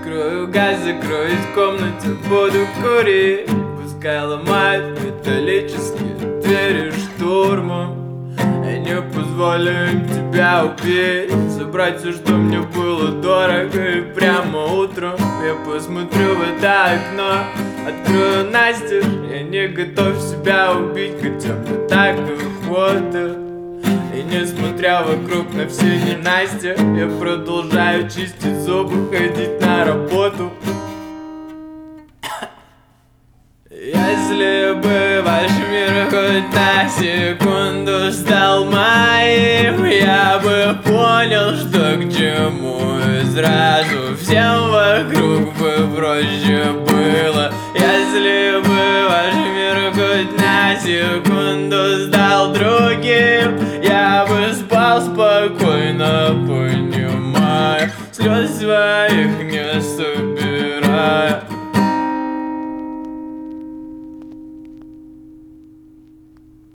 Открою газ, закроюсь в комнате, буду курить. Пускай ломают металлические двери штурмом. Я не позволю им тебя убить. Забрать все, что мне было дорого. И прямо утром я посмотрю в это окно. Открою настежь, я не готов себя убить, хотя мне так охота. И несмотря вокруг на все ненастья, я продолжаю чистить зубы, ходить на работу. Если бы ваш мир хоть на секунду стал моим, я бы понял, что к чему, и сразу всем вокруг бы проще было. Если бы ваш мир хоть на секунду стал другим, я бы спал спокойно, понимая, слез своих не собирая.